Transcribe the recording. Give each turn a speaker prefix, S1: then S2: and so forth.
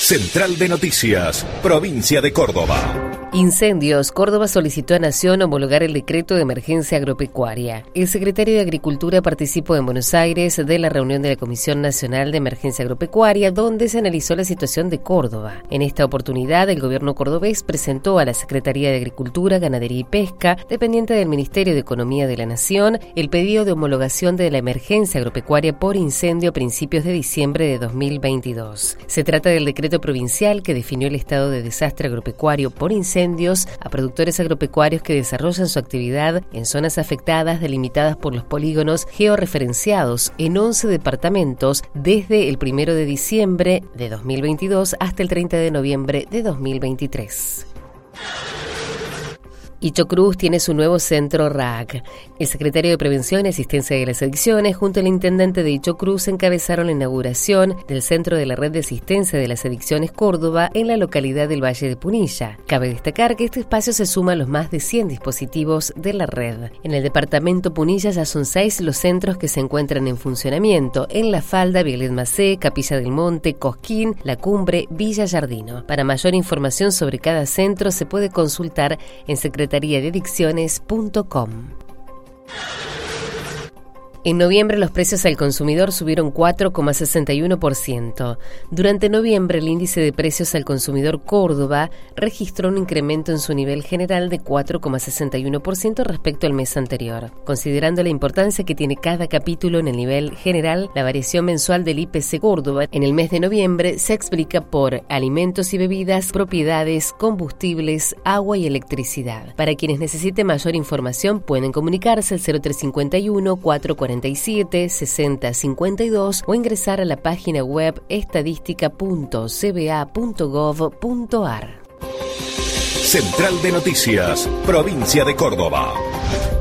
S1: Central de Noticias, Provincia de Córdoba.
S2: Incendios. Córdoba solicitó a Nación homologar el decreto de emergencia agropecuaria. El secretario de Agricultura participó en Buenos Aires de la reunión de la Comisión Nacional de Emergencia Agropecuaria, donde se analizó la situación de Córdoba. En esta oportunidad, el gobierno cordobés presentó a la Secretaría de Agricultura, Ganadería y Pesca, dependiente del Ministerio de Economía de la Nación, el pedido de homologación de la emergencia agropecuaria por incendio a principios de diciembre de 2022. Se trata del decreto provincial que definió el estado de desastre agropecuario por incendios a productores agropecuarios que desarrollan su actividad en zonas afectadas delimitadas por los polígonos georreferenciados en 11 departamentos desde el 1 de diciembre de 2022 hasta el 30 de noviembre de 2023. Ichocruz tiene su nuevo centro RAC. El secretario de Prevención y Asistencia de las Adicciones junto al intendente de Ichocruz encabezaron la inauguración del Centro de la Red de Asistencia de las Adicciones Córdoba en la localidad del Valle de Punilla. Cabe destacar que este espacio se suma a los más de 100 dispositivos de la red. En el departamento Punilla ya son 6 los centros que se encuentran en funcionamiento: en La Falda, Violet Macé, Capilla del Monte, Cosquín, La Cumbre, Villa Yardino. Para mayor información sobre cada centro se puede consultar en secretariadeadicciones.com. En noviembre los precios al consumidor subieron 4,61%. Durante noviembre el índice de precios al consumidor Córdoba registró un incremento en su nivel general de 4,61% respecto al mes anterior. Considerando la importancia que tiene cada capítulo en el nivel general, la variación mensual del IPC Córdoba en el mes de noviembre se explica por alimentos y bebidas, propiedades, combustibles, agua y electricidad. Para quienes necesiten mayor información pueden comunicarse al 0351 447 6052 o ingresar a la página web estadística.cba.gov.ar.
S1: Central de Noticias, Provincia de Córdoba.